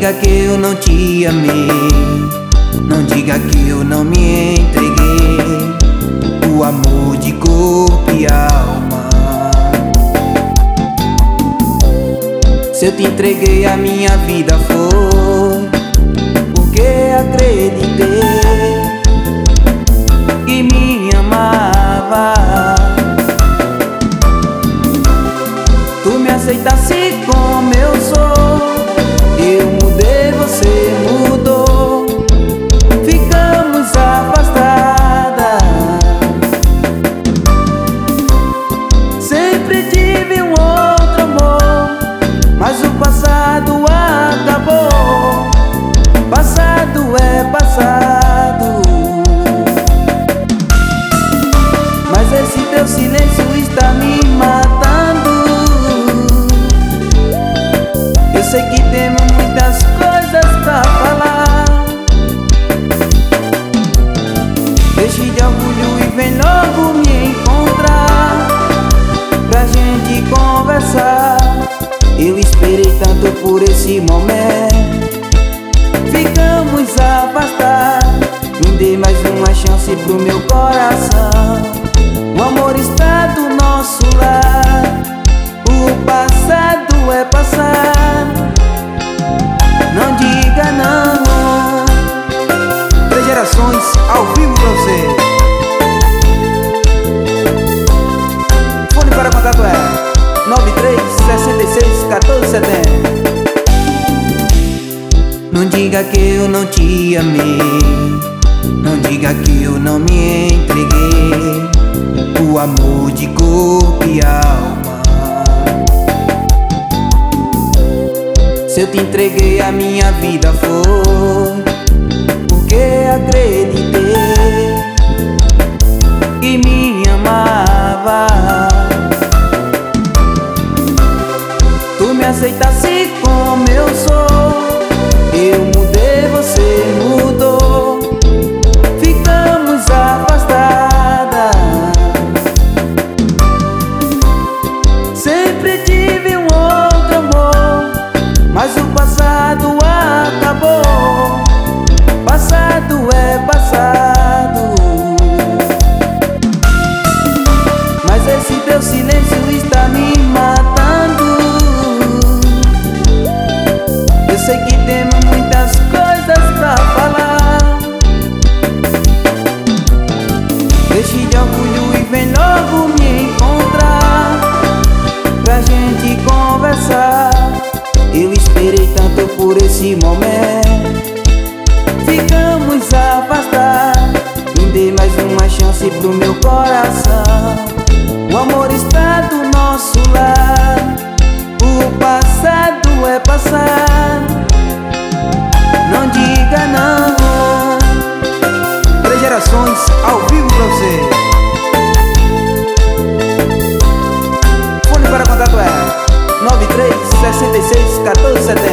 diga que eu não te amei, não diga que eu não me entreguei. O amor de corpo e alma. Se eu te entreguei a minha vida foi porque acreditei que me amava. Tu me aceitasse como eu sou, eu mudei, você mudou, ficamos afastadas. Sempre tive um outro amor, mas o passado acabou. Passado é passado. Mas esse teu silêncio está me matando. Eu sei que temos muitas coisas pra falar. Deixe de orgulho e vem logo me encontrar pra gente conversar. Eu esperei tanto por esse momento, ficamos afastados. Me dê mais uma chance pro meu coração. O amor está do nosso lado, o passado é passado. Não diga não. 3 gerações ao vivo pra você. Fone para contato é 93 66 14 70. Não diga que eu não te amei, não diga que eu não me entreguei. O amor de corpo e alma. Se eu te entreguei a minha vida foi porque acreditei que me amava. Tu me aceitasse como eu sou, eu mudei, você mudou, ficamos afastadas. Sempre tive um outro amor, mas o passado acabou. Passado é passado. Mas esse teu silêncio está me matando. Eu sei que temos muitas coisas pra falar. Deixe de orgulho e vem logo me encontrar pra gente conversar. Eu esperei tanto por esse momento, ficamos afastados. Me dê mais uma chance pro meu coração. O amor está do nosso lado, o passado é passado. Não diga não. 3 gerações ao vivo pra você. Fone para contato é 93 66 14 70.